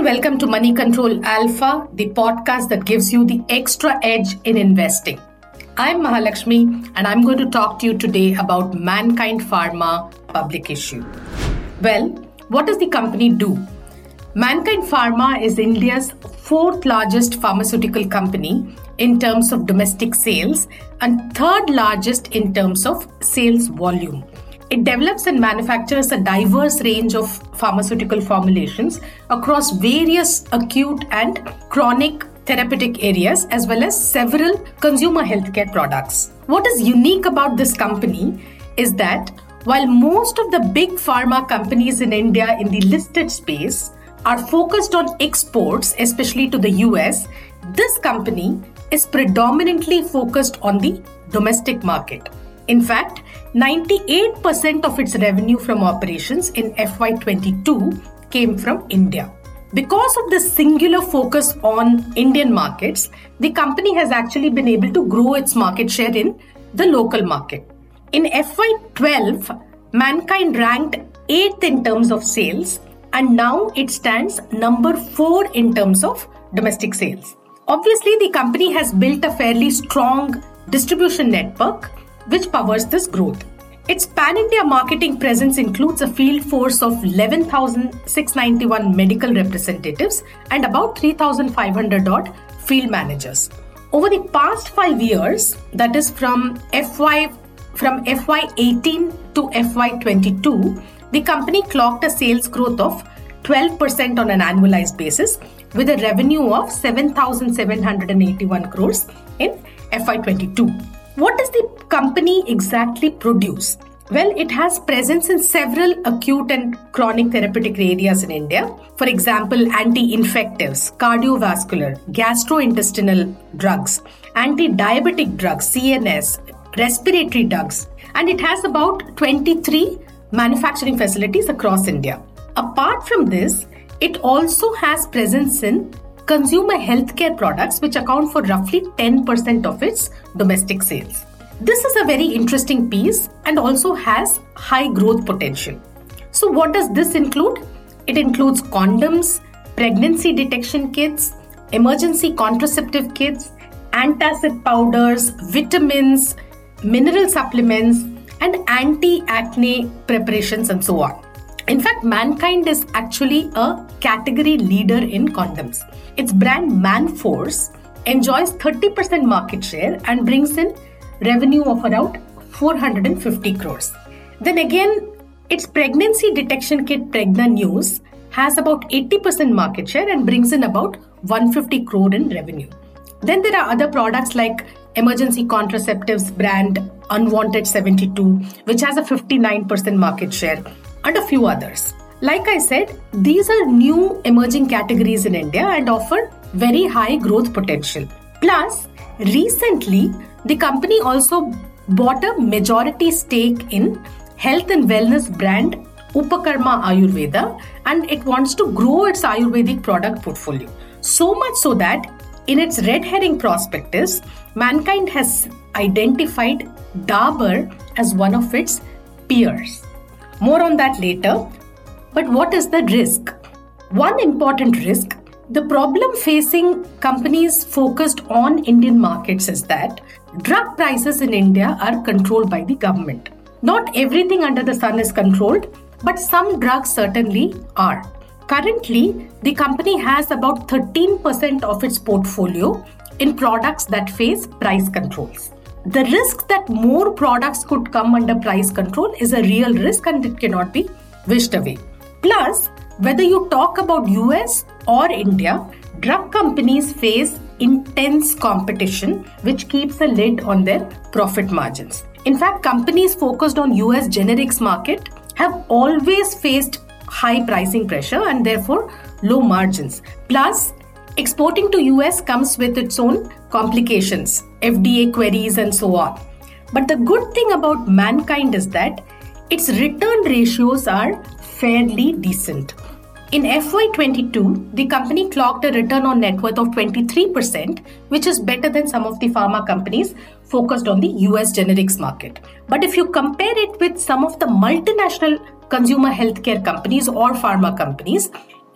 welcome to Money Control Alpha, the podcast that gives you the extra edge in investing. I'm Mahalakshmi and I'm going to talk to you today about Mankind Pharma public issue. Well, what does the company do? Mankind Pharma is India's fourth largest pharmaceutical company in terms of domestic sales and third largest in terms of sales volume. It develops and manufactures a diverse range of pharmaceutical formulations across various acute and chronic therapeutic areas as well as several consumer healthcare products. What is unique about this company is that while most of the big pharma companies in India in the listed space are focused on exports, especially to the US, this company is predominantly focused on the domestic market. In fact, 98% of its revenue from operations in FY22 came from India. Because of this singular focus on Indian markets, the company has actually been able to grow its market share in the local market. In FY12, Mankind ranked 8th in terms of sales, and now it stands number 4 in terms of domestic sales. Obviously, the company has built a fairly strong distribution network which powers this growth. Its pan-India marketing presence includes a field force of 11,691 medical representatives and about 3,500 odd field managers. Over the past 5 years, that is from FY18 to FY22, the company clocked a sales growth of 12% on an annualized basis with a revenue of 7,781 crores in FY22. What does the company exactly produce? Well, it has presence in several acute and chronic therapeutic areas in India. For example, anti-infectives, cardiovascular, gastrointestinal drugs, anti-diabetic drugs, CNS, respiratory drugs, and it has about 23 manufacturing facilities across India. Apart from this, it also has presence in consumer healthcare products which account for roughly 10% of its domestic sales. This is a very interesting piece and also has high growth potential. So what does this include? It includes condoms, pregnancy detection kits, emergency contraceptive kits, antacid powders, vitamins, mineral supplements, and anti-acne preparations and so on. In fact, Mankind is actually a category leader in condoms. Its brand Manforce enjoys 30% market share and brings in revenue of around 450 crores. Then again, its pregnancy detection kit Pregna News has about 80% market share and brings in about 150 crore in revenue. Then there are other products like emergency contraceptives brand Unwanted 72, which has a 59% market share, and a few others. Like I said, these are new emerging categories in India and offer very high growth potential. Plus, recently, the company also bought a majority stake in health and wellness brand Upakarma Ayurveda, and it wants to grow its Ayurvedic product portfolio. So much so that in its red herring prospectus, Mankind has identified Dabur as one of its peers. More on that later. But what is the risk? One important risk, the problem facing companies focused on Indian markets is that drug prices in India are controlled by the government. Not everything under the sun is controlled, but some drugs certainly are. Currently, the company has about 13% of its portfolio in products that face price controls. The risk that more products could come under price control is a real risk and it cannot be wished away. Plus, whether you talk about US or India, drug companies face intense competition which keeps a lid on their profit margins. In fact, companies focused on US generics market have always faced high pricing pressure and therefore low margins. Plus, exporting to US comes with its own complications, FDA queries and so on. But the good thing about Mankind is that its return ratios are fairly decent. In FY22, the company clocked a return on net worth of 23%, which is better than some of the pharma companies focused on the US generics market. But if you compare it with some of the multinational consumer healthcare companies or pharma companies,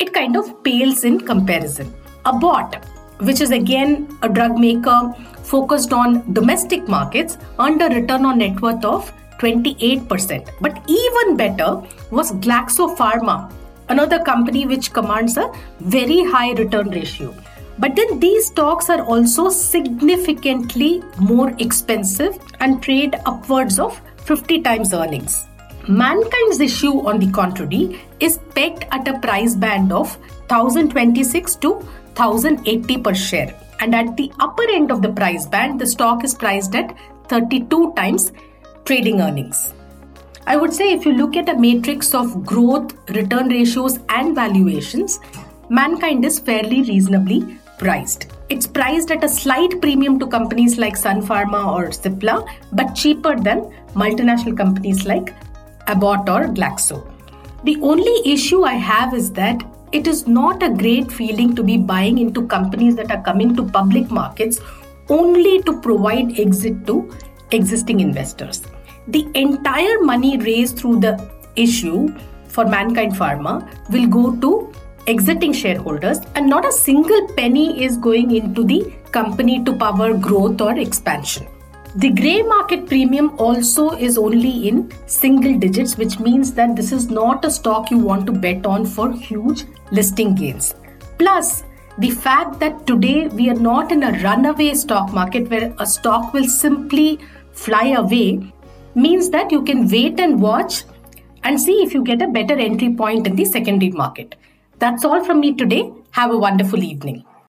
it kind of pales in comparison. Abbott, which is again a drug maker focused on domestic markets, earned a return on net worth of 28%. But even better was GlaxoPharma, another company which commands a very high return ratio. But then these stocks are also significantly more expensive and trade upwards of 50 times earnings. Mankind's issue, on the contrary, is pegged at a price band of 1026 to 1080 per share. And at the upper end of the price band, the stock is priced at 32 times trading earnings. I would say if you look at a matrix of growth, return ratios and valuations, Mankind is fairly reasonably priced. It's priced at a slight premium to companies like Sun Pharma or Cipla, but cheaper than multinational companies like Abbott or Glaxo. The only issue I have is that it is not a great feeling to be buying into companies that are coming to public markets only to provide exit to existing investors. The entire money raised through the issue for Mankind Pharma will go to exiting shareholders, and not a single penny is going into the company to power growth or expansion. The grey market premium also is only in single digits, which means that this is not a stock you want to bet on for huge listing gains. Plus, the fact that today we are not in a runaway stock market where a stock will simply fly away means that you can wait and watch and see if you get a better entry point in the secondary market. That's all from me today. Have a wonderful evening.